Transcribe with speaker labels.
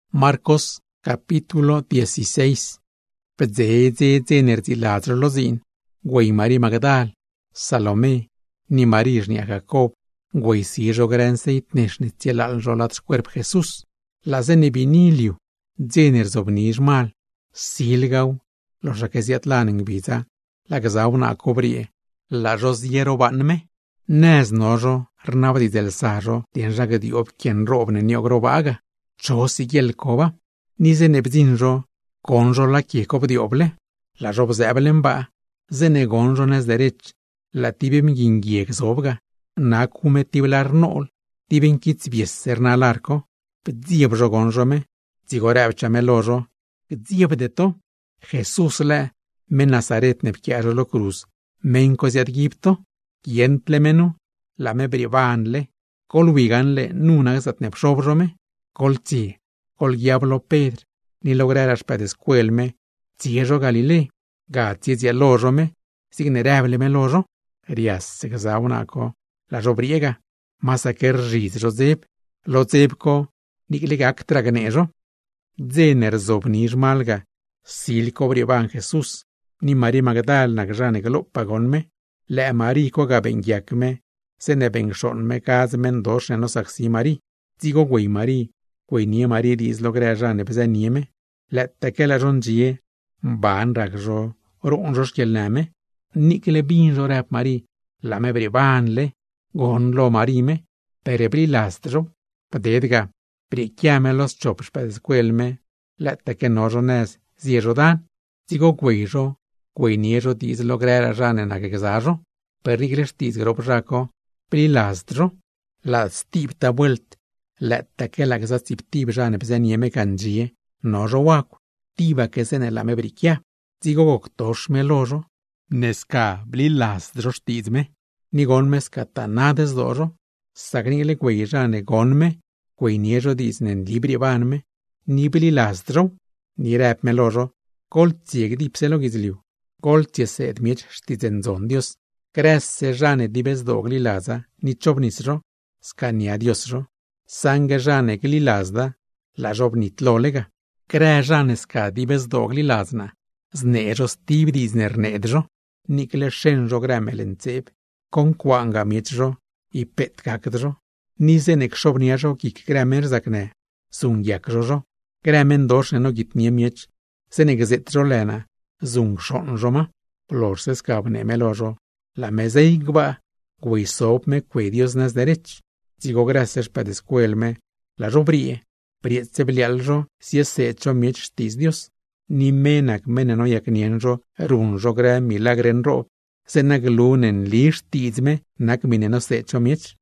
Speaker 1: Marcos capítulo 16. Pedze nerziladro lozin, güey Mari Magdal, Salomé, ni María Jacob, güey sirro granse neshnitzilal rolat cuerp Jesús. La zenebinilio, zener zobnir mal, silgau, los raquesiatlan en vida, la gazauna cobrie, la rosiero banme, nes nojo, rnabdi del sarro, tien ragadiop quien robne niogrobaga. Cho sigiel koba, ni zenebzinro, conro la kiekob dioble, la rob zeblen ba, zenegonro nes derech, la tibem gingiek zobga, na kume tiblar nol, tiben kits bieser na larco, pdzieb rogonrome, zigorevchame lojo, pdzieb de to, Jesús le, me Nazaret nepkiaro lo cruz, men cosiat Egipto, kientle menu, la me brivanle, colviganle nunas at nepshobrome, colti, col diablo Pedro, ni lograras padescuelme, tierro Galilei, gatizia lojome, signerable me lojo, rias segazaunaco, la robriega, masaker riz Josep, lo zebco, niklegak traganejo, zener zobnir malga, silco briban Jesús, ni María Magdal nagrane galopagonme, le marico gabengiakme, se ne benshonme kazmen dos en los axi Mari, digo güey Mari, güey nie Mari dis lograjane bezanieme, le takela ronjie, ban ragjo, ronjos kielname, nikle binjo rap Mari, la me bribanle, gon lo marime, perebri lastro, padedga, prichiame los chops padescuelme, le takenojones, zierodan, digo güeyjo, güey niejo dis lograjane nagexarro, perigres dis grobraco, prilastro, la stipta vuelt, la takela que sa stiptib jane bezanieme kanjie, no rowaku, tiba que se ne la me brikia, digo goktosh me lojo, neska blilastro stizme, ni gonme skatanades dojo, sagnile güey jane gonme, güey niejo disnen libri banme, ni blilastro, ni rap me lojo, kol tieg dipselo gizliu, kol tiesed miech stizen zondios, Cresse jane dibes dogli laza, ni chobnisro, scania diosro, sangue jane gli lazda, la jobnit lolega, cre jane ska dibes dogli lazna, znejo stib disner nedjo, nikle shenjo gramelenceb, con quanga mietjo, i pet kakdjo, ni zenek shobniajo kik gramer zakne, zung yakjojo, gramen dosh no gitnie miech, zenek zetjo lena, zung shonjoma, plorse skabne melojo, la mesa igba, güey sop me dios nas derech, zigo gracias padescuelme, la robrie, prietse blialjo, si es hecho miech stis dios, ni menak meneno yaknienjo, runjo gra milagren rob, senag lunen lish tizme, nak minenos hecho miech,